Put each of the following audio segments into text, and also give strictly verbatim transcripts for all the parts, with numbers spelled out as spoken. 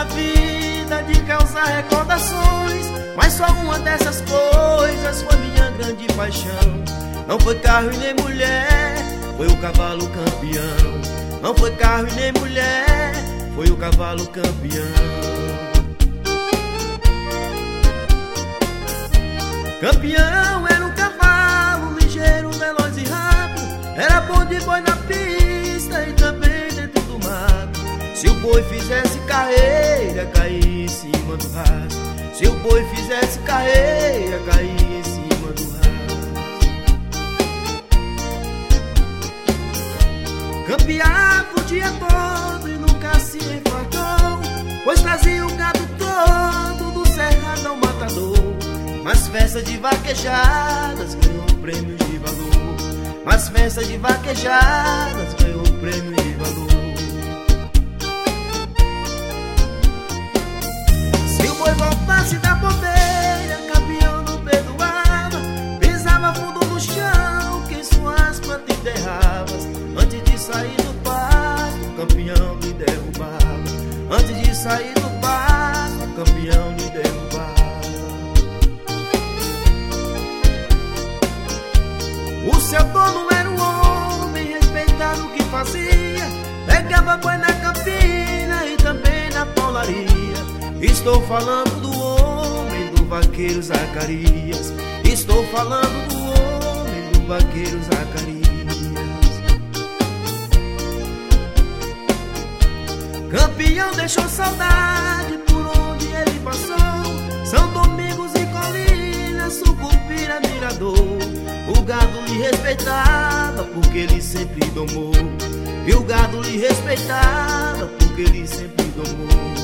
na vida de causar recordações, mas só uma dessas coisas foi minha grande paixão. Não foi carro e nem mulher, foi o cavalo campeão. Não foi carro e nem mulher, foi o cavalo campeão. Campeão era um cavalo ligeiro, veloz e rápido. Era bom de boi na pista e também dentro do mato. Se o boi fizesse carreira, caía em cima do rastro. Se o boi fizesse carreira, caía em cima do rastro. Campeava o dia todo e nunca se enfadou, pois trazia o gado todo do cerrado ao matador. Mas festa de vaquejadas ganhou prêmios de valor. Mas festa de vaquejadas ganhou prêmio de valor. Se o boi voltasse da bobeira, campeão não perdoava. Pisava fundo no chão, que suas plantas enterrava. Antes de sair do pasto, o campeão lhe derrubava. Antes de sair do pasto, o campeão lhe derrubava. O seu dono era um homem respeitado no que fazia. Pegava boi na campina e também na paularia. Estou falando do homem do vaqueiro Zacarias. Estou falando do homem do vaqueiro Zacarias. Campeão deixou saudade por onde ele passou. São Domingos e Colinas, Sucupira, Mirador. O gado lhe respeitava porque ele sempre domou. E o gado lhe respeitava porque ele sempre domou.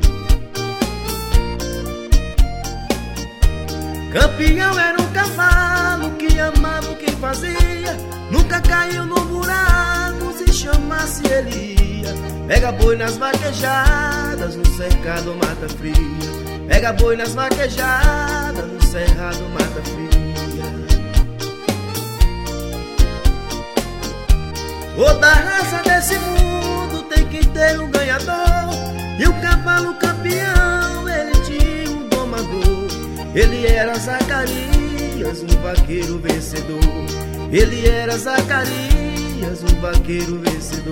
Campeão era um cavalo que amava o que fazia. Nunca caiu no buraco, se chamasse ele ia. Pega boi nas vaquejadas, no cercado mata fria. Pega boi nas vaquejadas, no cerrado mata fria. Toda raça desse mundo tem que ter um ganhador. E o cavalo campeão, ele tinha um domador. Ele era Zacarias, um vaqueiro vencedor. Ele era Zacarias, um vaqueiro vencedor.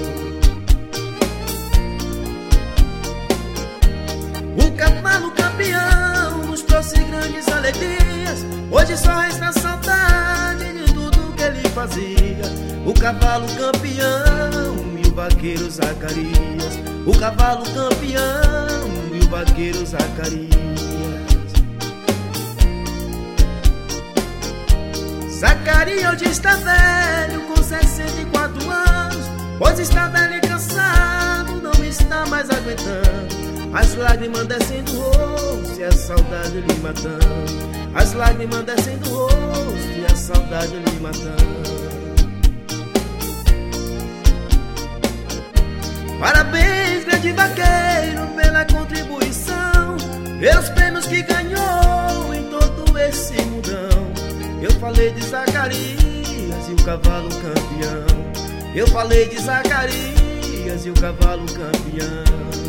O cavalo campeão nos trouxe grandes alegrias. Hoje só resta saudade de tudo que ele fazia. O cavalo campeão e o vaqueiro Zacarias. O cavalo campeão e o vaqueiro Zacarias. Zacarias hoje está velho, com sessenta e quatro anos. Pois está velho e cansado, não está mais aguentando. As lágrimas descendo o rosto e a saudade lhe matando. As lágrimas descendo o rosto e a saudade lhe matando. Parabéns, grande vaqueiro, pela contribuição, pelos prêmios que ganhou em todo esse mundão. Eu falei de Zacarias e o cavalo campeão. Eu falei de Zacarias e o cavalo campeão.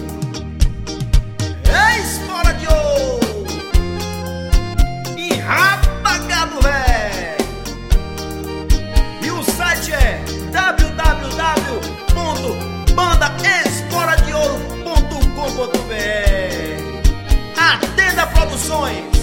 É espora de ouro e rapa gado velho. E o site é w w w ponto banda espora de ouro ponto com ponto b r. Atenda Produções.